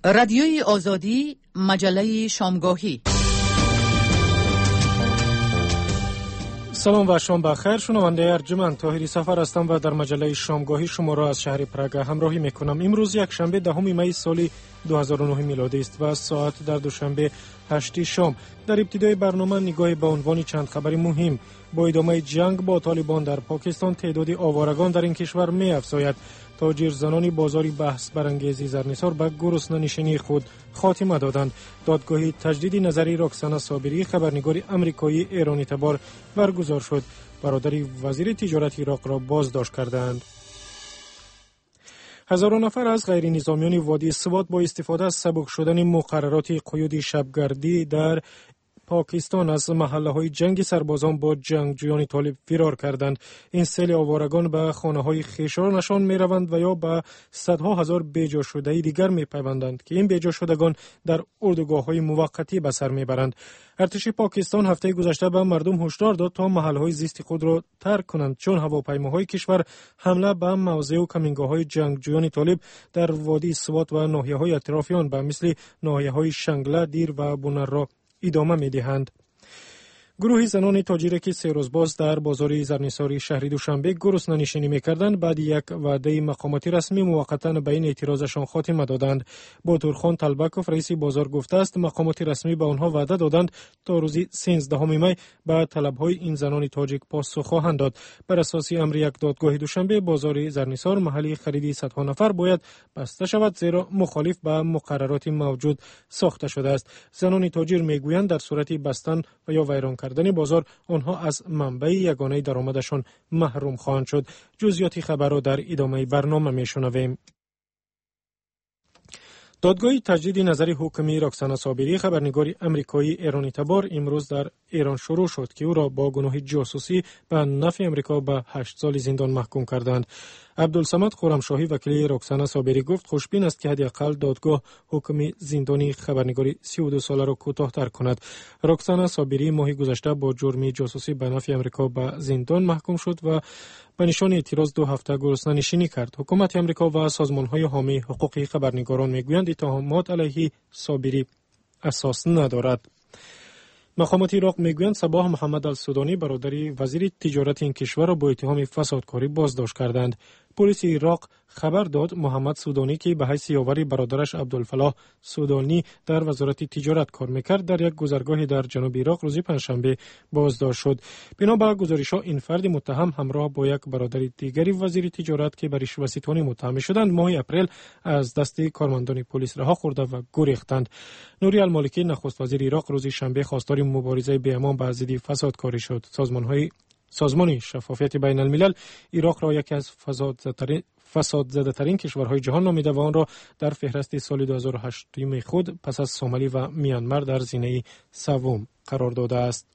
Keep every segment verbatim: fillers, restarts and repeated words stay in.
رادیوی آزادی، مجله شامگاهی. سلام و شام بخیر. شنونده ارجمند طاهری سفر هستم و در مجله شامگاهی شما را از شهر پراگ همراهی میکنم. امروز یک شنبه دهم می سال دو هزار و نه میلادی است و ساعت در دوشنبه هشت شام. در ابتدای برنامه نگاهی به عنوان چند خبر مهم. با ادامه جنگ با طالبان در پاکستان تعداد آوارگان در این کشور می افزاید. تاجر زنانی بازاری بحث برانگیز زرنسار به گرسنه‌نشینی خود خاتمه دادند. دادگاه تجدید نظری رکسانا صابری خبرنگار آمریکایی ایرانی تبار برگزار شد. برادر وزیر تجارت عراق را بازداشت کردند. هزاران نفر از غیر نظامیان وادی سوات با استفاده از سبک شدن مقررات قیود شبگردی در پاکستان از محله‌های جنگ سربازان با جنگجویان طالب فرار کردند. این سیل آوارگان به خانه‌های خویشاوندشان می‌روند و یا به صدها هزار بیجا شده دیگر می‌پیوندند که این بیجا شدگان در اردوگاه‌های موقتی به سر می‌برند. ارتش پاکستان هفته گذشته به مردم هشدار داد تا محل‌های زیست خود را ترک کنند چون هواپیماهای کشور حمله به مواضع و کمینگاه‌های جنگجویان طالب در وادی سوات و ناحیه‌های اطرافی آن به مثل ناحیه‌های شنگله، دیر و بونر را ادامه می‌دهند. گروه زنان تاجر که سه روز باز در بازار زرنساری شهر دوشنبه گرسنه‌نشینی می‌کردند بعد یک وعده مقاماتی رسمی موقتا به این اعتراضشان خاتمه دادند. باتورخان طلبکوف رئیس بازار گفته است مقامات رسمی به آنها وعده دادند تا روز سیزدهم می به طلب‌های این زنان تاجیک پاسخ خواهند داد. بر اساس امر یک دادگاه دوشنبه بازار زرنسار محلی خرید صدها نفر باید بسته شود زیرا مخالف به مقررات موجود ساخته شده است. زنان تاجر میگویند در صورت بستن و یا ویران کردن بازار آنها از منبع یگانه درآمدشان محروم خواهند شد. جزئیات خبر را در ادامه برنامه میشنویم. دادگاه تجدید نظری حکمی رکسانا صابری خبرنگار آمریکایی ایرانی تبار امروز در ایران شروع شد که او را با گناه جاسوسی به نفع آمریکا به هشت سال زندان محکوم کردند. عبدالصمد خرمشاهی وکیل رکسانا صابری گفت خوشبین است که حداقل دادگاه حکم زندانی خبرنگاری سی و دو ساله را کوتاه‌تر کند. رکسانا صابری ماه گذشته با جرم جاسوسی به نفع آمریکا به زندان محکوم شد و به نشان اعتراض دو هفته گرسنه‌نشینی کرد. حکومت آمریکا و سازمان‌های حامی حقوق خبرنگاران میگویند اتهامات علیه صابری اساس ندارد. مقامات عراق میگویند صباح محمد السودانی برادر وزیر تجارت این کشور را با اتهام فسادکاری بازداشت کردند. پلیس عراق خبر داد محمد سودانی که به حیث یاور برادرش عبدالفلاح سودانی در وزارت تجارت کار میکرد در یک گذرگاه در جنوب عراق روز پنجشنبه بازداشت شد. بنا به گزارش‌ها این فرد متهم همراه با یک برادر دیگری وزیر تجارت که به رشوه‌ستانی متهم شدند ماه اپریل از دست کارمندان پلیس رها خورده و گریختند. نوری المالکی نخست وزیر عراق روز شنبه خواستار مبارزه بی‌امان با ضد فسادکاری شد. سازمان‌های سازمان شفافیت بین الملل عراق را یکی از فساد زده ترین کشورهای جهان نامیده و آن را در فهرست سال دو هزار و هشت خود پس از سومالی و میانمار در زینه سوم قرار داده است.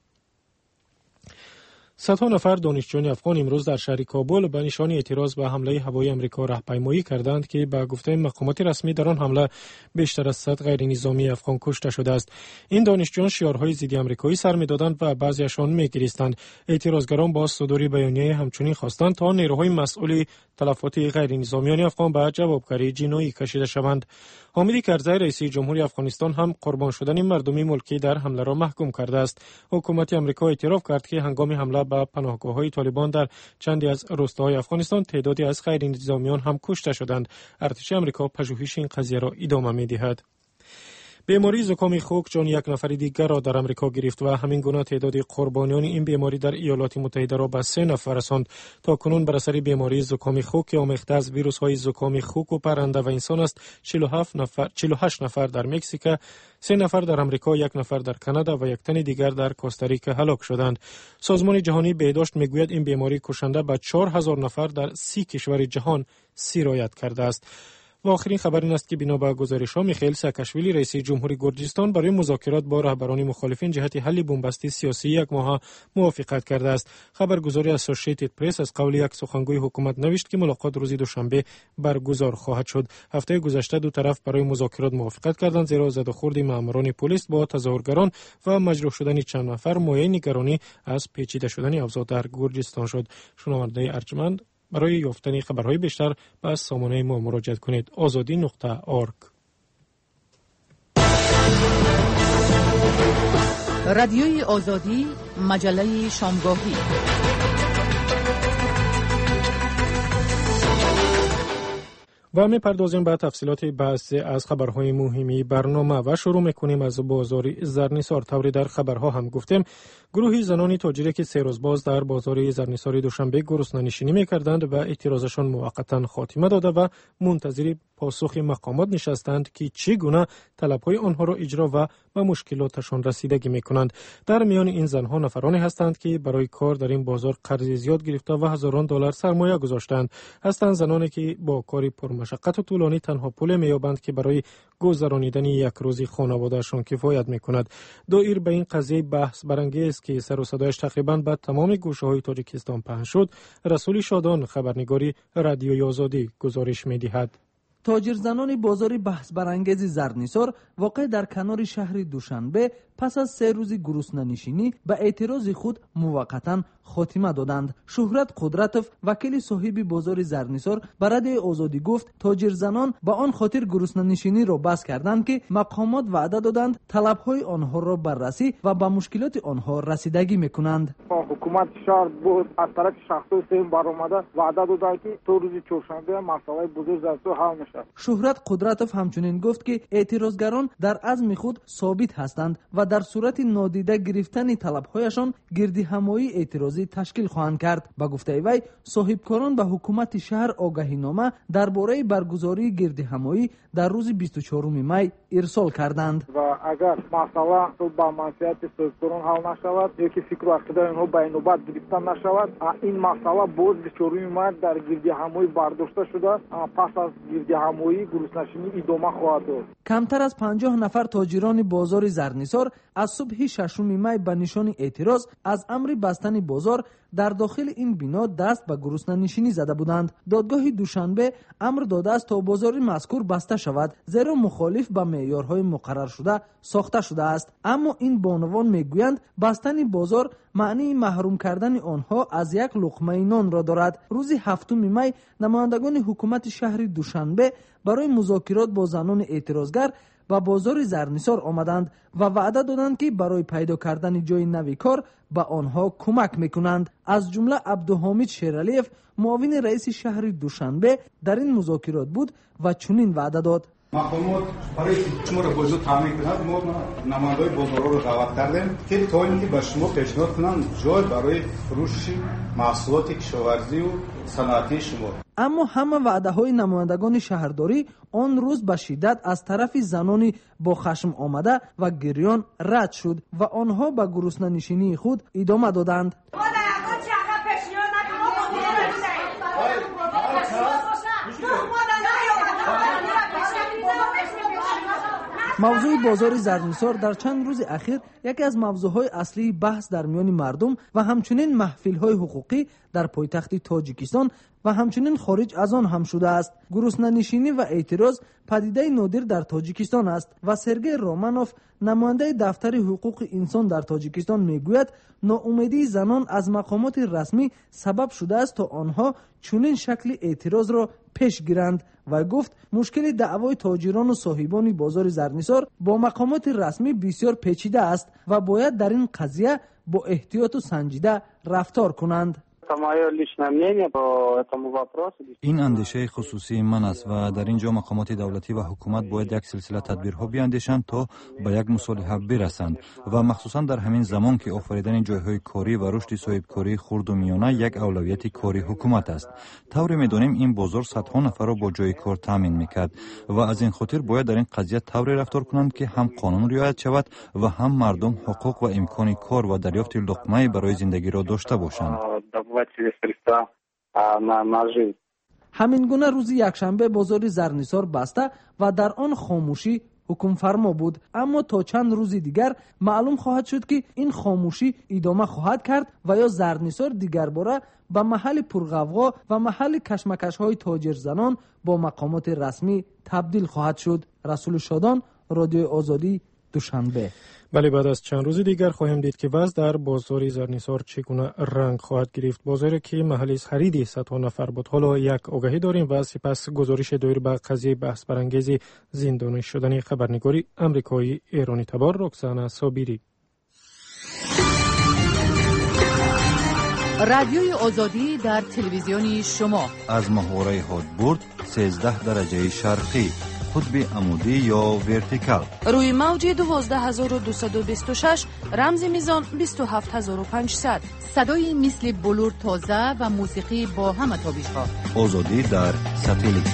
صدها نفر دانشجویان افغان امروز در شهر کابل به نشان اعتراض به حمله هوایی آمریکا راهپیمایی کردند که به گفته مقامات رسمی در آن حمله بیشتر از صد غیر نظامی افغان کشته شده است. این دانشجویان شعارهای ضد آمریکایی سر می‌دادند و بعضیشان می‌گریستند. اعتراضگران با صدور بیانیه همچنین خواستند تا نیروهای مسئول تلفات غیر نظامیان افغان به جوابگری جنایی کشیده شوند. حامد کرزی رئیس جمهوری افغانستان هم قربان شدن مردمی ملکی در حمله را محکوم کرده است. حکومت آمریکا اعتراف کرد که هنگام حمله به پناهگاه‌های طالبان در چندی از روستاهای افغانستان تعدادی از غیر نظامیان هم کشته شدند. ارتش آمریکا پژوهش این قضیه را ادامه می‌دهد. بیماری زکام خوک جان یک نفر دیگر را در آمریکا گرفت و همین گونه تعداد قربانیان این بیماری در ایالات متحده را به سه نفر رساند. تا کنون بر اثر بیماری زکام خوک آمیخته از ویروس‌های زکام خوک و پرنده و انسان است چهل و هفت نفر چهل و هشت نفر در مکزیک، سه نفر در آمریکا، یک نفر در کانادا و یک تن دیگر در کوستاریکا هلاک شدند. سازمان جهانی بهداشت میگوید این بیماری کشنده به چهار هزار نفر در سی کشور جهان سرایت کرده است. و آخرین خبر این است که بنا به گزارش‌ها میخائیل ساکاشویلی رئیس جمهوری گرجستان برای مذاکرات با رهبران مخالفین جهت حل بنبست سیاسی یک ماه موافقت کرده است. خبرگزاری اسوسییتد پرس از قول یک سخنگوی حکومت نوشت که ملاقات روز دوشنبه برگزار خواهد شد. هفته گذشته دو طرف برای مذاکرات موافقت کردند زیرا زدوخورد ماموران پلیس با تظاهرگران و مجروح شدن چند نفر مایه نگرانی از پیچیده شدن اوضاع در گرجستان شد. شنونده ارجمند، برای یافتن خبرهای بیشتر به سامانه ما مراجعه کنید. آزادی نقطه اورگ رادیوی آزادی، مجله شامگاهی. و می پردازیم به تفصیلات بعضی از خبرهای مهمی برنامه و شروع میکنیم از بازار زرنیسار. طوری در خبرها هم گفتیم گروهی زنان تاجری که سه روز باز در بازار زرنیسار دوشنبه گرسنه‌نشینی میکردند و اعتراضشان موقتا خاتمه داده و منتظر پاسخ مقامات نشستند که چگونه طلبهای آنها را اجرا و به مشکلاتشان رسیدگی میکنند. در میان این زنها نفرانی هستند که برای کار در این بازار قرض زیاد گرفته و هزاران دلار سرمایه گذاشتند. هستند زنانی که با کاری پرمشقت و طولانی تنها پول میابند که برای گذرانیدن یک روزی خانوادهشان کفایت میکند. دایر به این قضیه بحث برانگیز که سر و صدایش تقریبا به تمام گوشه‌های تاجیکستان پهن شد، رسول شادان خبرنگاری رادیوی آزادی گزارش می‌دهد. تاجر زنان بازار بحث برانگیز زرنیسار واقع در کنار شهر دوشنبه پس از سه روزی گرسنه‌نشینی به اعتراض خود موقتا خاتمه دادند. شهرت قدرتوف وکیل صاحب بازار زرنیسار به رادیوی آزادی گفت تاجر زنان با آن خاطر گرسنه‌نشینی را بس کردند که مقامات وعده دادند طلب‌های آنها را بررسی و به مشکلات آنها رسیدگی می‌کنند. حکومت شهر بود از طرف شخص سیم برآمده وعده دادند که تو روز چهارشنبه مسئله بازار زرنیسار حل میشه. شهرت قدرتوف همچنین گفت که اعتراضگران در عزم خود ثابت هستند و در صورت نادیده گرفتن طلب‌هایشان گردی همایی اعتراضی تشکیل خواهند کرد. با گفته وی صاحبکاران به حکومت شهر آگاهینامه درباره برگزاری گردی همایی در روز بیست و چهارم می ارسال کردند. و اگر مسئله با منفعت صاحبکاران حل نشود یا که فکر و عقیده آنها به نوبت گرفته نشود، این مسئله باز بیست و چهارم می در گردی همایی برداشته شده. پس از گردی همایی گرسنه‌نشینی ادامه خواهد داشت. کمتر از پنجاه نفر تاجران بازار زرنیسار از صبح ششم می به نشان اعتراض از امر بستن بازار در داخل این بنا دست به گرسنه‌نشینی زده بودند. دادگاه دوشنبه امر داده است تا بازار مذکور بسته شود، زیرا مخالف به معیارهای مقرر شده ساخته شده است. اما این بانوان میگویند بستن بازار معنی محروم کردن آنها از یک لقمه نان را دارد. روز هفتم می نمایندگان حکومت شهر دوشنبه برای مذاکرات با زنان اعتراضگر و بازار زرنیسار آمدند و وعده دادند که برای پیدا کردن جای نوی کار به آنها کمک میکنند. از جمله عبدالحمید شیرالیف معاون رئیس شهر دوشنبه در این مذاکرات بود و چنین وعده داد: مقامات برای شما را بازار تامین کنند، ما نمایندگان بازارها را دعوت کردیم که تا اینکه به شما پیشنهاد کنند جای برای فروش محصولات کشاورزی و صنعتی شما. اما همه وعده های نمایندگان شهرداری آن روز به شدت از طرف زنانی با خشم آمده و گریان رد شد و آنها به گرسنه‌نشینی خود ادامه دادند. موضوع بازار زرنیسار در چند روز اخیر یکی از موضوعهای اصلی بحث در میان مردم و همچنین محفل‌های حقوقی در پایتخت تاجیکستان و همچنین خارج از آن هم شده است. گرسنه‌نشینی و اعتراض پدیده نادر در تاجیکستان است و سرگئی رامانوف نماینده دفتر حقوق انسان در تاجیکستان میگوید ناامیدی زنان از مقامات رسمی سبب شده است تا آنها چنین شکل اعتراض را پیش گیرند و گفت مشکل دعوای تاجران و صاحبان بازار زرنیسار با مقامات رسمی بسیار پیچیده است و باید در این قضیه با احتیاط و سنجیده رفتار کنند. این اندیشه خصوصی من است و در اینجا مقامات دولتی و حکومت باید یک سلسله تدبیرها بیاندیشند تا به یک مصالحه برسند و مخصوصا در همین زمان که آفریدن جایهای کاری و رشد صاحبکاری خرد و میانه یک اولویت کاری حکومت است. طوری می‌دانیم این بازار صدها نفر را با جای کار تامین می‌کرد و از این خاطر باید در این قضیه طوری رفتار کنند که هم قانون رعایت شود و هم مردم حقوق و امکان کار و دریافت لقمه برای زندگی را داشته باشند. همین گونه روز یکشنبه بازار زرنیسار بسته و در آن خاموشی حکم فرما بود، اما تا چند روز دیگر معلوم خواهد شد که این خاموشی ادامه خواهد کرد و یا زرنیسار دیگر باره به محل پرغوغا و محل کشمکش های تاجر زنان با مقامات رسمی تبدیل خواهد شد. رسول شادان، رادیو آزادی، دوشنبه. ولی بعد از چند روز دیگر خواهیم دید که وضع در بازار زرنیسار چگونه رنگ خواهد گرفت. بازاری که محل خرید صدها نفر بود. حالا یک آگهی داریم و سپس گزارش دایر به قضیه بحث برانگیز زندانی شدن خبرنگاری آمریکایی ایرانی تبار رکسانا صابری. رادیوی آزادی در تلویزیون شما از محوره هادبورد سیزده درجه شرقی، قطب عمودی یا ورتیکال، روی موج دوازده هزار و دویست و بیست و شش، رمز میزان بیست و هفت هزار و پانصد. صدای مثل بلور تازه و موسیقی با همه تابش‌ها. آزادی در ساتلیت.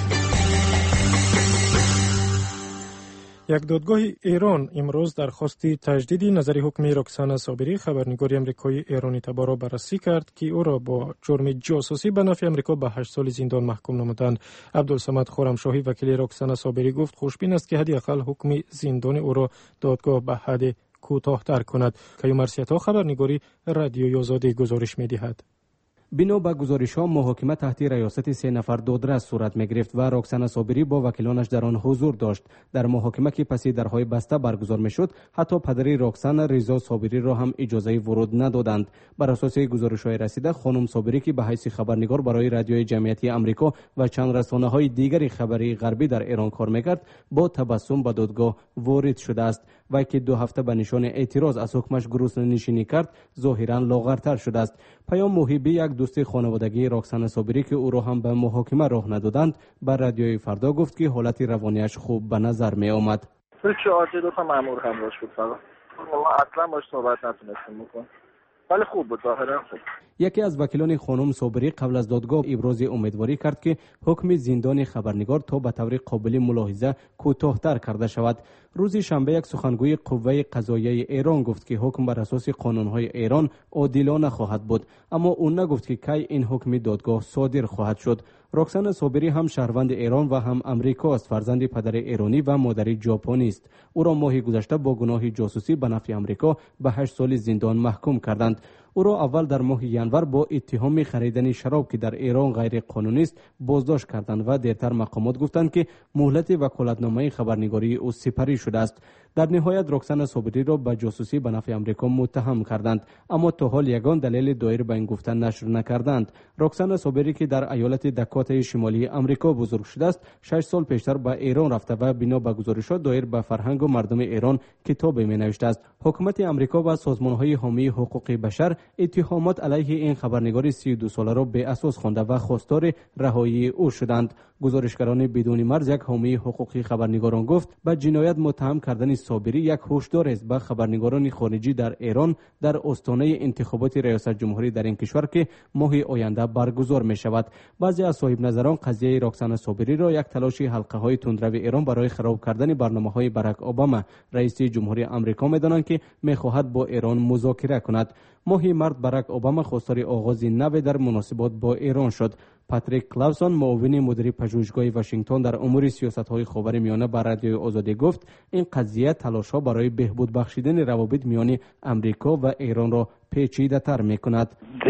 یک دادگاه ایران امروز درخواست تجدید نظر حکم رکسانا صابری خبرنگار آمریکایی ایرانی تبار را بررسی کرد که او را با جرم جاسوسی به نفع آمریکا به هشت سال زندان محکوم نمودند. عبدالصمد خرمشاهی وکیل رکسانا صابری گفت خوشبین است که حداقل حکم زندان او را دادگاه به حد کوتاه‌تر کند. کیومرثیتا خبرنگاری رادیوی آزادی گزارش می‌دهد. بنا به گزارش‌ها محاکمه تحت ریاست سه نفر دادرس صورت می‌گرفت و رکسانا صابری با وکیلانش در آن حضور داشت. در محاکمه که پس درهای بسته برگزار می‌شد، حتی پدری رکسانا رضا صابری را هم اجازه ورود ندادند. بر اساس گزارش‌های رسیده، خانم صابری که به حیث خبرنگار برای رادیوی جمعیتی آمریکا و چند رسانه‌های دیگری خبری غربی در ایران کار می‌کرد، با تبسم به دادگاه وارد شده است و که دو هفته به نشان اعتراض از حکمش گرسنه‌نشینی کرد، ظاهراً لاغرتر شده است. پیام محبی یک دوست خانوادگی رکسانا صابری که او را هم به محاکمه راه ندادند، بر رادیوی فردا گفت که حالت روانیش خوب به نظر می آمد. هیچ عادی دو تا مأمور همراهش بود، فقط ما اصلا باش صحبت نتونستیم بکنیم، ولی خوب بود، ظاهرا خوب. یکی از وکیلان خانم صابری قبل از دادگاه ابراز امیدواری کرد که حکم زندان خبرنگار تا به طور قابل ملاحظه کوتاه‌تر کرده شود. روز شنبه یک سخنگوی قوه قضاییه ایران گفت که حکم بر اساس قانون‌های ایران عادلانه خواهد بود، اما او نگفت که کی این حکم دادگاه صادر خواهد شد. رکسانا صابری هم شهروند ایران و هم آمریکا است. فرزند پدر ایرانی و مادری ژاپنی است. او را ماه گذشته با گناه جاسوسی به نفع آمریکا به هشت سال زندان محکوم کردند. او را اول در ماه ژانویه با اتهام خریدن شراب که در ایران غیر قانونی است بازداشت کردند و دیرتر مقامات گفتند که مهلت وکالتنامه خبرنگاری او سپری شده است. در نهایت رکسانا صابری را به جاسوسی به نفع آمریکا متهم کردند، اما تا حال یگان دلیل دایر به این گفتن نشر نکردند. رکسانا صابری که در ایالت داکوتای شمالی آمریکا بزرگ شده است، شش سال پیشتر به ایران رفته و بنا به گزارشات دایر به فرهنگ و مردم ایران کتابی می‌نوشته است. حکومت آمریکا و سازمان‌های حامی حقوق بشر اتهامات علیه این خبرنگار سی و دو ساله را به اساس خوانده و خواستار رهایی او شدند. گزارشگران بدون مرز، یک حامی حقوقی خبرنگاران، گفت به جنایت متهم کردن صابری یک هشدار است به خبرنگاران خارجی در ایران در آستانه انتخابات ریاست جمهوری در این کشور که ماه آینده برگزار می شود. بعضی از صاحب نظران قضیه رکسانا صابری را یک تلاش حلقه های تندرو ایران برای خراب کردن برنامه‌های باراک اوباما رئیس جمهوری آمریکا می دانند که می خواهد با ایران مذاکره کند. ماه مارس باراک اوباما خواستار آغاز نو در مناسبات با ایران شد. پاتریک کلاوسون، معاون مدیر پژوهشگاه واشنگتن در امور سیاست‌های خاورمیانه، بر رادیوی آزادی گفت این قضیه تلاش‌ها برای بهبود بخشیدن روابط میان آمریکا و ایران را پیچیده‌تر می‌کند.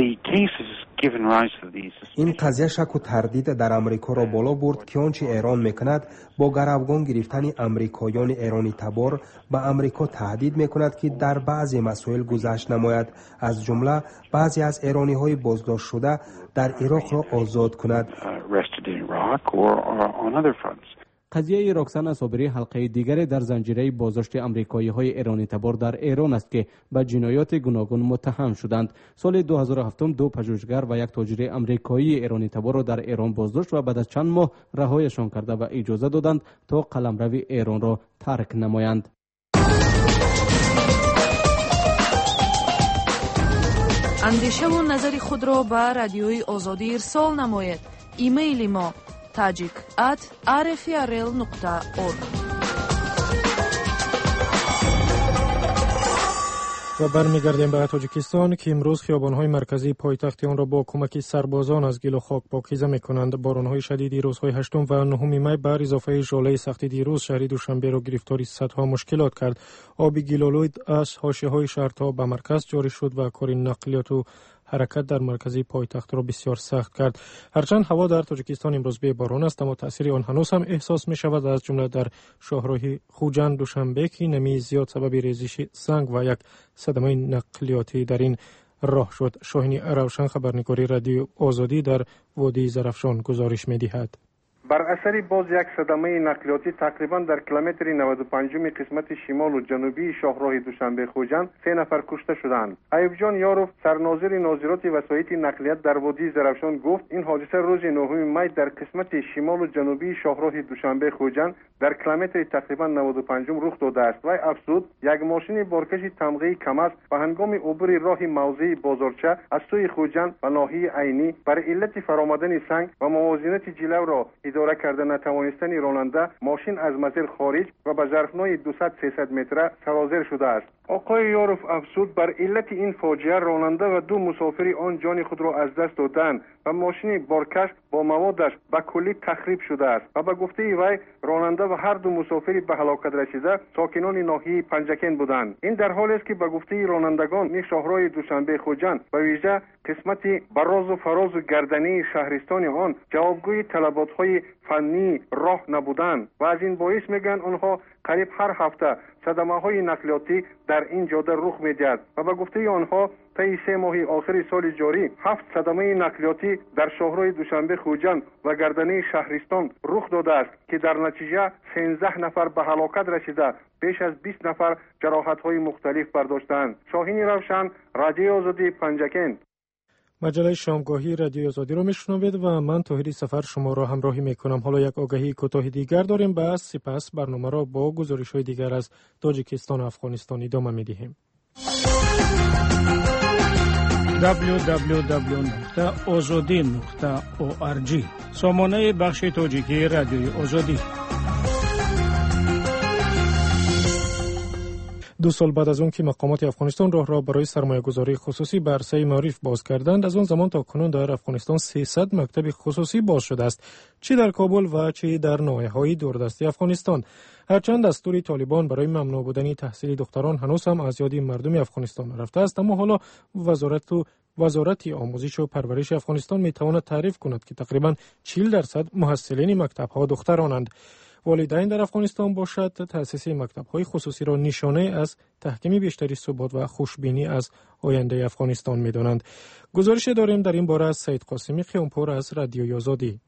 این قضیه شک و تردید در آمریکا را بالا برد که آنچه ایران میکند با گروگان گرفتن آمریکایان ایرانی تبار به آمریکا تهدید میکند که در بعضی مسائل گذشت نماید، از جمله بعضی از ایرانی های بازداشت شده در عراق را آزاد کند. قضیه رکسانا صابری حلقه دیگری در زنجیره بازداشت آمریکایی‌های ایرانی تبار در ایران است که به جنایات گوناگون متهم شدند. سال دو هزار و هفت دو پژوهشگر و یک تاجر آمریکایی ایرانی تبار را در ایران بازداشت و بعد از چند ماه رهایشان کرده و اجازه دادند تا قلمرو ایران را ترک نمایند. اندیشه و نظر خود را به رادیوی آزادی ارسال نمایید. ایمیل ما tajik at r f r l nokta org. و برمیگردیم به تاجیکستان که امروز خیابان‌های مرکزی پایتخت آن را با کمک سربازان از گل و خاک پاکیزه می‌کنند. باران‌های شدید روزهای هشتم و نهم می بر اضافه ژاله سختی دیروز شهر دوشنبه را گرفتاری صدها مشکلات کرد. آب گل‌آلود از حاشیه‌های شهر تا به مرکز جاری شد و کار نقلیات و حرکت در مرکزی پایتخت را بسیار سخت کرد. هرچند هوا در تاجیکستان امروز به باران است، اما تاثیر آن هنوز هم احساس می شود، از جمله در شاهراه خوجند دوشنبه که نمی زیاد سبب ریزش سنگ و یک صدمه نقلیاتی در این راه شد. شاهین روشن، خبرنگاری رادیو آزادی، در وادی زرافشان گزارش می دهد. بر اثر باز یک صدمه نقلیاتی تقریبا در کیلومتر نود و پنج قسمت شمال و جنوبی شاهراه دوشنبه خوجند سه نفر کشته شدند. ایوب جان یاروف، سرناظر ناظرات وسایط نقلیت در وادی زرافشان، گفت این حادثه روز نهم می در قسمت شمال و جنوبی شاهراه دوشنبه خوجند در کیلومتر تقریبا نود و پنج رخ داده است. و افزود یک ماشین بارکش تمغه کماز به هنگام عبور راه موضع بازارچه از سوی خوجند و ناحیه عینی بر علت فرآمدن سنگ و موازنت جلو را اداره کرده نتوانستن راننده ماشین از مسیر خارج و به ظرفنای دویست سیصد متره سرازیر شده است. آقای یاروف افزود بر علت این فاجعه راننده و دو مسافر آن جان خود را از دست دادند و ماشین بارکش با موادش به کلی تخریب شده است و به گفته وی راننده و هر دو مسافر به هلاکت رسیده ساکنان ناحیه پنجکن بودند. این در حالی است که به گفته رانندگان شاهراه دوشنبه خوجند به ویژه قسمت براز و فراز و گردنی شهرستان آن جوابگوی طلبات‌های فنی راه نبودند و از این باعث میگن آنها قریب هر هفته صدمه‌های نقلیاتی در این جاده رخ می‌دهد و به گفته آنها طی سه ماه آخر سال جاری هفت صدمه نقلیاتی در شاهراه دوشنبه خوجند و گردنه شهرستان رخ داده است که در نتیجه سیزده نفر به هلاکت رسیده، بیش از بیست نفر جراحت‌های مختلف برداشتند. شاهین روشن، رادیو آزادی، پنجکن. مجله شامگاهی رادیو آزادی را میشنوید و من طاهری سفر شما را همراهی میکنم. حالا یک آگهی کوتاه دیگر داریم، بعد سپس برنامه را با گزارش‌های دیگر از تاجیکستان و افغانستان ادامه میدهیم. دبلیو دبلیو دبلیو نقطه آزادی نقطه او آر جی سامانه بخش تاجیکی رادیوی آزادی. دو سال بعد از اون که مقامات افغانستان راه را برای سرمایه‌گذاری خصوصی بر عرصه معارف باز کردند، از اون زمان تا کنون در افغانستان سیصد مکتب خصوصی باز شده است، چه در کابل و چه در ناحیه‌های دوردستی افغانستان. هرچند دستور طالبان برای ممنوع بودن تحصیل دختران هنوز هم از یاد مردم افغانستان رفته است، اما حالا وزارت و وزارت آموزش و پرورش افغانستان میتواند تعریف کند که تقریباً چهل درصد محصلین مکتب‌ها دخترانند. والدین در افغانستان باشد تأسیس مکتب‌های خصوصی را نشانه از تحکیم بیشتری ثبات و خوشبینی از آینده افغانستان می‌دانند. گزارش داریم در این باره از سید قاسمی قیامپور از رادیوی آزادی.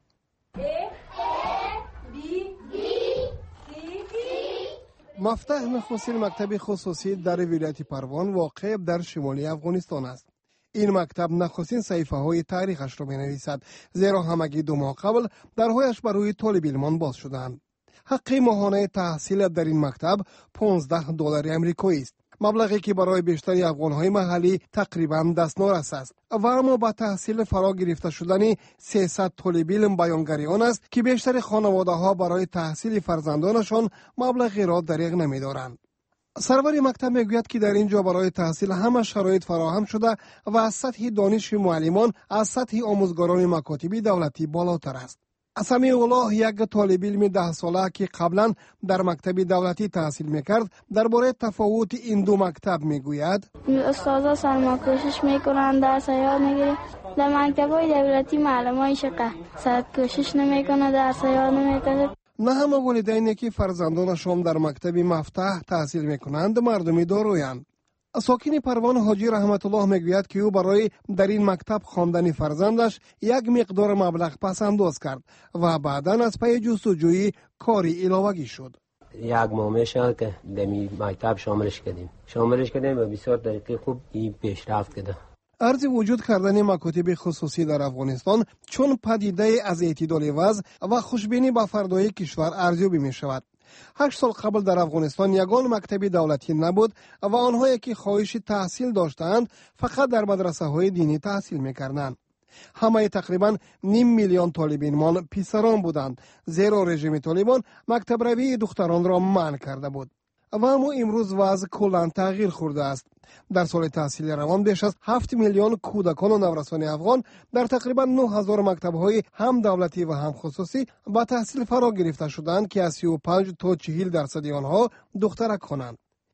مفتاح نخستین مکتب خصوصی در ولایت پروان واقع در شمالی افغانستان است. این مکتب نخستین صحیفه های تاریخش را می نویسد، زیرا همگی دو ماه قبل درهایش بر روی طالب علمان باز شدند. حق ماهانه تحصیل در این مکتب پانزده دلار آمریکایی است، مبلغی که برای بیشتری افغان‌های محلی تقریباً دستنارس است و اما با تحصیل فرا گرفته شدن سیصد طالب علم بیانگری آن است که بیشتر خانواده‌ها برای تحصیل فرزندانشان مبلغی را دریغ نمی‌دارند. سرور مکتب میگوید که در اینجا برای تحصیل همه شرایط فراهم شده و از سطح دانش معلمان از سطح آموزگاران مکاتب دولتی بالاتر است. سمیع الله، یک طالب علم ده ساله که قبلا در مکتب دولتی تحصیل میکرد، درباره تفاوت این دو مکتب میگوید: استادا سرمایه‌کوشش میکنند، درس یاد میگیرن. در مکتب‌های دولتی معلمای شقه سرمایه‌کوشش نمیکنه، درس یاد نمیکنه. نه همه والدینی که فرزندانشان در مکتب مفتاح تحصیل میکنند مردمی دارویند. ساکن پروان حاجی رحمت الله میگوید که او برای در این مکتب خواندن فرزندش یک مقدار مبلغ پس انداز کرد و بعداً از پی جستجوی کاری علاوگی شد. یک ماه میشه که در این مکتب شاملش کردیم شاملش کردیم و بسیار طریقی خوب این پیشرفت کرده. عرض وجود کردن مکاتب خصوصی در افغانستان چون پدیده از اعتدال وضع و خوشبینی به فردای کشور ارزیابی می شود. هشت سال قبل در افغانستان یگان مکتب دولتی نبود و آنهایی که خواهش تحصیل داشتند فقط در مدرسه های دینی تحصیل می‌کردند. همه تقریبا نیم میلیون طالب علم پسران بودند، زیرا رژیم طالبان مکتب روی دختران را منع کرده بود. و اما امروز وضع کلاً تغییر خورده است. در سال تحصیل روان بیش از هفت میلیون کودکان و نورسان افغان در تقریبا نه هزار مکتب‌های هم دولتی و هم خصوصی با تحصیل فرا گرفته شدند که از سی و پنج تا چهل درصد آنها دخترک خوانند.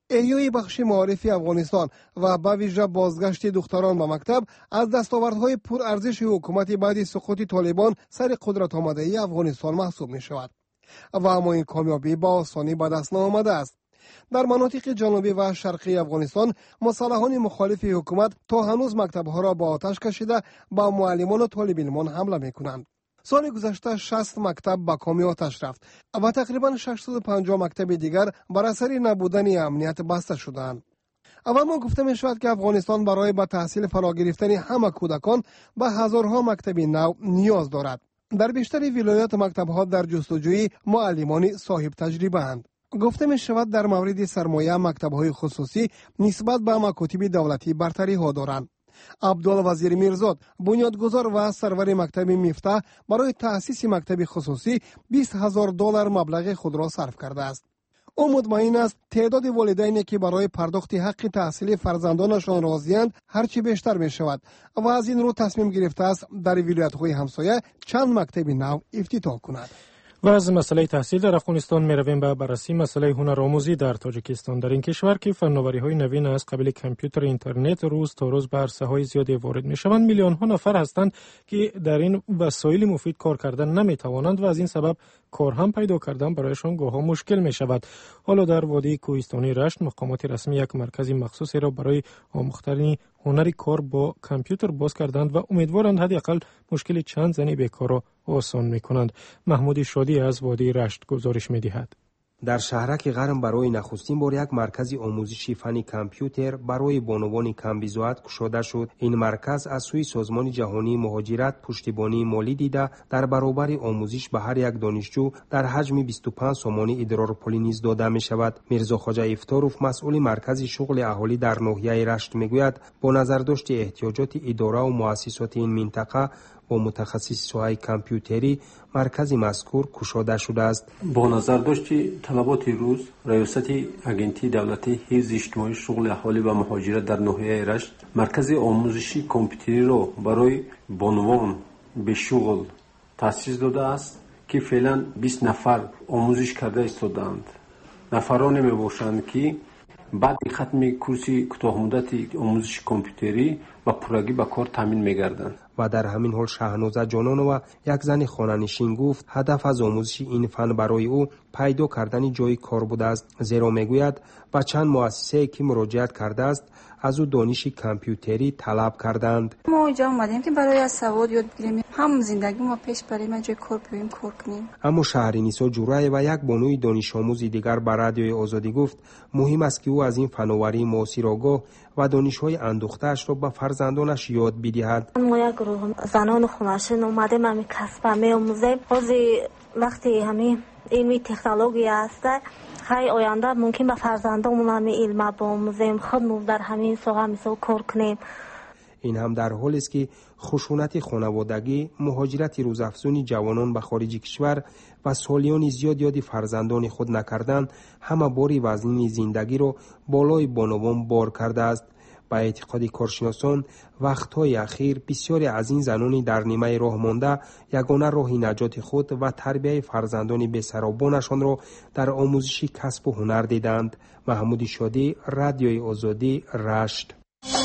احیای بخش معارفی افغانستان و به ویژه بازگشت دختران به مکتب از دستاوردهای پرارزش حکومت بعد سقوط طالبان سر قدرت آمده افغانستان محسوب می شود و اما این کامیابی با آسانی به دست نآمده است. در مناطق جنوبی و شرقی افغانستان مسلحان مخالف حکومت تا هنوز مکتبها را با آتش کشیده با معلمان و طالب علمان حمله می کنند. سال گذشته شصت مکتب به کامی آتش رفت و تقریبا ششصد و پنجاه مکتب دیگر بر اثر نبودن امنیت بسته شدند. اول ما گفته می شود که افغانستان برای به تحصیل فرا گرفتن همه کودکان به هزارها مکتب نو نیاز دارد. در بیشتر ولایات مکتبها در جستجوی معلمان صاحب تجربه اند. گفته می شود در مورد سرمایه مکتب‌های خصوصی نسبت به مکاتب دولتی برتری ها دارند. عبدالوزیر میرزاد بنیادگذار و سرور مکتب مفتاح برای تأسیس مکتب خصوصی بیست هزار دلار مبلغ خود را صرف کرده است. او مطمئن است تعداد والدینی که برای پرداخت حق تحصیل فرزندانشان راضی‌اند هرچی بیشتر می شود و از این رو تصمیم گرفته است در ولایت‌های همسایه چند مکتب نو افتتاح کند. و از مسئله تحصیل در افغانستان می رویم به بررسی مسئله هنرآموزی در تاجیکستان. در این کشور که فناوری های نوین از قبیل کامپیوتر اینترنت روز تا روز به عرصه های زیادی وارد می شوند، میلیون ها نفر هستند که در این وسایل مفید کار کردن نمی توانند و از این سبب کار هم پیدا کردن برایشان گاهی مشکل می شود. حالا در وادی کوهستانی رشت مقامات رسمی یک مرکز مخصوصی را برای آموختن هنری کار با کامپیوتر باز کردند و امیدوارند حداقل مشکل چند زنی بیکار را آسان می کنند. محمود شادی از وادی رشت گزارش می دهد. در شهرک غرم برای نخستین بار یک مرکز آموزشی فنی کامپیوتر برای بانوان کمبیزوات گشوده شد. این مرکز از سوی سازمان جهانی مهاجرت پشتیبانی مالی دیده در برابر آموزش به هر یک دانشجو در حجم بیست و پنج سوم ادرار پولی نیز داده می شود. میرزا خواجه افطاروف مسئول مرکز شغل اهالی در ناحیه رشت می گوید با نظر داشت احتیاجات اداره و مؤسسات این منطقه با متخصص سوای کامپیوتری مرکز مذکور گشوده شده است. با نظر داشت طلبات روز ریاست اگنتی دولتی حفظ اجتماعی شغل اهالی و مهاجرت در ناحیه رشت مرکز آموزشی کامپیوتری را برای بانوان به شغل تأسیس داده است که فعلا بیست نفر آموزش کرده ایستادند. نفرانی می باشند که بعد ختم کورس کوتاه مدت آموزش کامپیوتری و پرگی به کار تامین می‌گردند. و در همین حال شهنازه جانان و یک زن خانه‌نشین گفت هدف از آموزش این فن برای او پیدا کردن جای کار بوده است، زیرا میگوید با چند مؤسسه که مراجعت کرده است از او دانش کامپیوتری طلب کردند. ما اینجا اومدیم که برای از سواد یاد بگیریم، هم زندگی ما پیش بریم، جای کار بریم کار کنیم. اما شهرینیسا جورای و یک بانوی دانش آموز دیگر به رادیوی آزادی گفت مهم است که او از این فناوری معاصر آگاه و دانش‌های اندوخته‌اش را به فرزندانش یاد بدهد. ما یک گروه زنان خونه‌نشین اومدیم همین کسب می‌آموزیم. بازی وقتی همین علمی تکنولوژی است خیلی آینده ممکن به فرزندانمون همین علم بآموزیم، خودمون در همین ساحه مثلا کار کنیم. این هم در حالی است که خشونت خانوادگی، مهاجرت روزافزون جوانان به خارج کشور و سالیان زیاد یاد فرزندان خود نکردن همه باری وزن زندگی را بالای بانوان بار کرده است. با اعتقاد کارشناسان وقت‌های اخیر بسیاری از این زنانی در نیمه راه مانده یگانه راه نجات خود و تربیت فرزندان بی‌سرابانشان را در آموزش کسب و هنر دیدند. محمود شادی، رادیوی آزادی، رشت.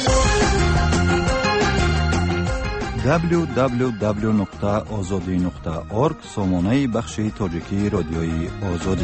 دبلیو دبلیو دبلیو نقطه آزادی نقطه اورگ سامانه بخش تاجیکی رادیوی آزادی.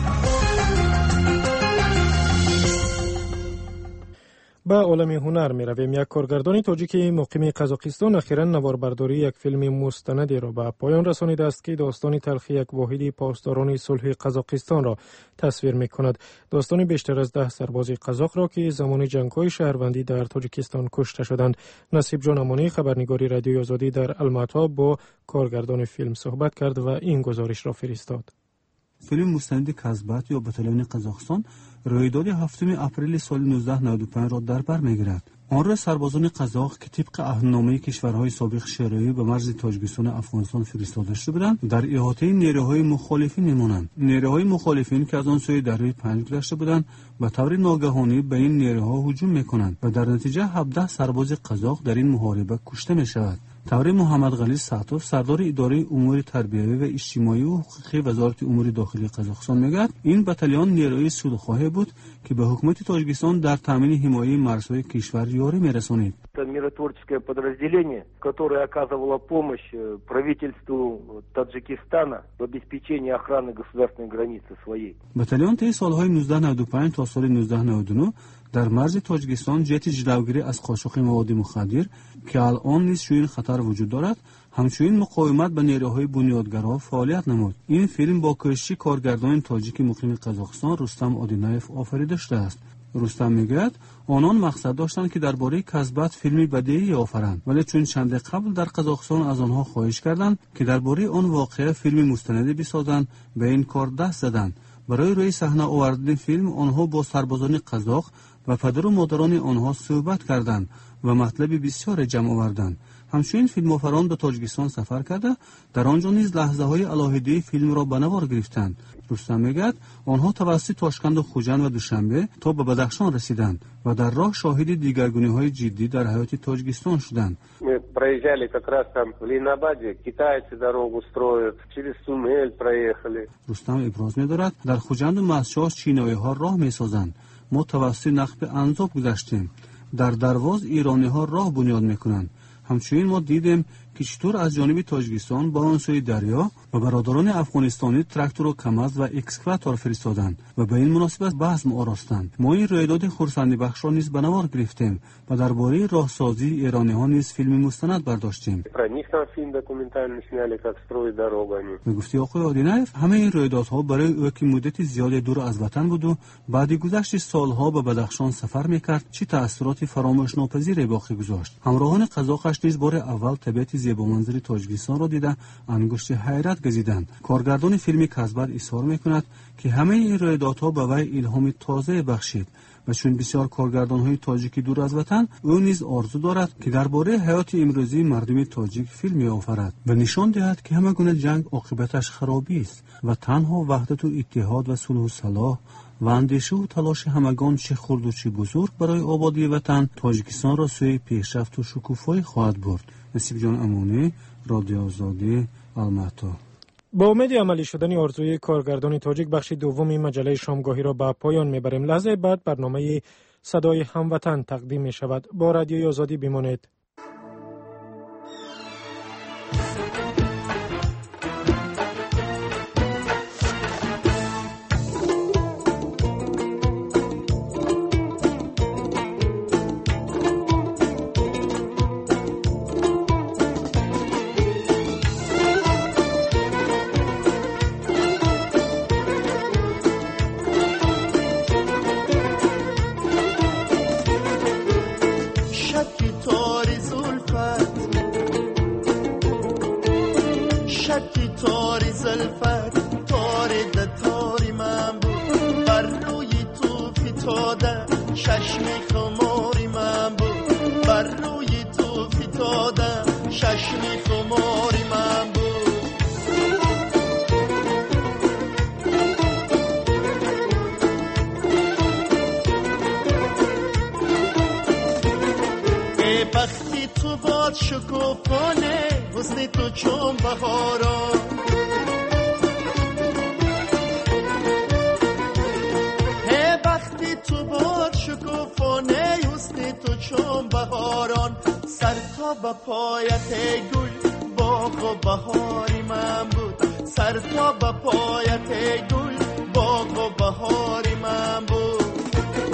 به عالم هنر می رویم. یک کارگردان تاجیکی مقیم قزاقستان اخیراً نواربرداری یک فیلم مستندی را به پایان رسانیده است که داستان تلخی یک واحد پاسداران صلح قزاقستان را تصویر می کند. داستان بیشتر از ده سرباز قزاق را که زمان جنگ‌های شهروندی در تاجیکستان کشته شدند. نصیب جان امانی خبرنگار رادیوی آزادی در الماتا با کارگردان فیلم صحبت کرد و این گزارش را فرستاد. فیلم مستند کذبت یا بتالون قزاقستان رویداد هفتم اپریل سال نوزده نود و پنج را در بر می‌گیرد. آن را سربازان قزاق که طبق عهدنامه کشورهای سابق شوروی به مرز تاجیکستان افغانستان فرستاده شده بودند در احاطه نیروهای مخالفین می‌مانند. نیروهای مخالفین که از آن سوی دره پنج گذشته بودند به طور ناگهانی به این نیروها هجوم می‌کنند و در نتیجه هفده سرباز قزاق در این محاربه کشته می‌شود. طوری محمد غلی سعتوف سردار اداره امور تربیوی و اجتماعی و حقوقی وزارت امور داخلی قزاقستان میگوید این بتالون نیروی صلح‌خواه بود که به حکومت تاجیکستان در تامین حمایت مرزهای کشور یاری میرسانید. Миротворческое подразделение, которое оказывало помощь правительству Таджикистана в обеспечении охраны государственной границы своей. بتالون طی سالهای نوزده نود و پنج تا سال نوزده نود و نه در مرز تاجیکستان جهت جلوگیری از قاچاق مواد مخدر که الان نیز چنین خطر وجود دارد، همچنین مقاومت به نیروهای بنیادگرا فعالیت نمود. این فیلم با کشتی کارگردان تاجیک مقیم قزاقستان رستم آدینایف آفریده شده است. رستم میگوید آنان مقصد داشتند که درباره کسبت فیلمی بدیعی آفرند، ولی چون چند قبل در قزاقستان از آنها خواهش کردند که درباره آن واقعه فیلم مستندی بسازند، به این کار دست زدند. برای روی صحنه آوردن فیلم آنها با سربازان قزاق و پدر و مادران آنها صحبت کردند و مطلب بسیار جمع آوردند. همچنین فیلم‌آفران به تاجیکستان سفر کرده در آنجا نیز لحظه‌های الهیده فیلم را به نوار گرفتند. رستم میگوید آنها توسط تاشکند و خوجند و دوشنبه تا به بدخشان رسیدند و در راه شاهد دیگرگونی‌های جدی در حیات تاجیکستان شدند. Мы проезжали как раз там в Ленинабаде, китайцы дорогу строят, через Сумель проехали. رستم ابراز می‌دارد در خوجند و مسجد چینایی‌ها راه می‌سازند. ما توسط نخب انزوب گذشتیم. در درواز ایرانی‌ها راه بنیاد می‌کنند. همچنین ما دیدیم که چطور از جانب تاجیکستان با آن سوی دریا و برادران افغانستانی تراکتور و کمز و اکسکواتور فرستادند و به این مناسبت بزم آراستند. ما این رویداد خرسندی بخش را نیز به نوار گرفتیم و درباره راهسازی ایرانی‌ها نیز فیلم مستند برداشتیم. به گفته آقای آدینایف همه این رویدادها برای او که مدت زیادی دور از وطن بود و بعد گذشت سالها به بدخشان سفر می‌کرد چه تأثیرات فراموش ناپذیری باقی گذاشت. همراهان قزاقش نیز بار اول طبیعت زیبا منظر تاجیکستان را دیده انگشت حیرت گزیدند. کارگردان فیلم کسبت اظهار می‌کند که همه این رویدادها به وی الهام تازه بخشید و چون بسیار کارگردان‌های تاجیکی دور از وطن، او نیز آرزو دارد که درباره حیات امروزی مردم تاجیک فیلمی آفرد و نشان دهد که همه گونه جنگ عاقبتش خرابی است و تنها وحدت و اتحاد و صلح و صلاح و اندیشه و تلاش همگان چه خرد و چه بزرگ برای آبادی وطن تاجیکستان را سوی پیشرفت و شکوفایی خواهد برد. نصیب جان امانی، رادیو آزادی، الماتا. با امید عملی شدن آرزوی کارگردان تاجیک بخش دوم مجله شامگاهی را به پایان میبریم. لحظه بعد برنامه صدای هموطن تقدیم می شود. با رادیوی آزادی بمانید. شکوفانه حسن تو چون بهاران هی وقتی تو باد شکوفانه حسن تو چون بهاران سر تا به پایت گل باغ و بهاری من بود سر تا به پایت گل باغ و بهاری من بود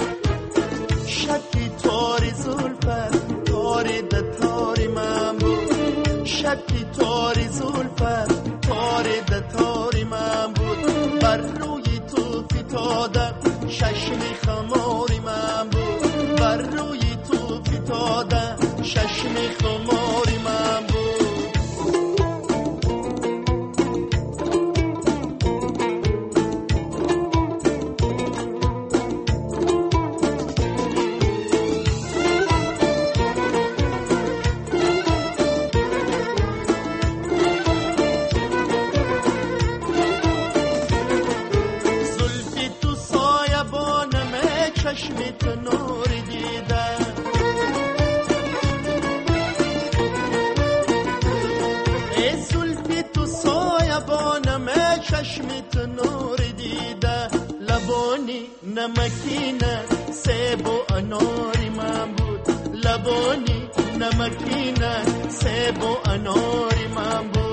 شکی تاری زلفت تاری ده تاری من بود شکی تاری زلفت تاری ده تاری من بود بر روی تو فتادم ششمی خماری من بود بر روی تو فتادم ششمی خماری من بود لبانی نمکینه سیب و اناری من بود لبانی نمکینه سیب و اناری من بود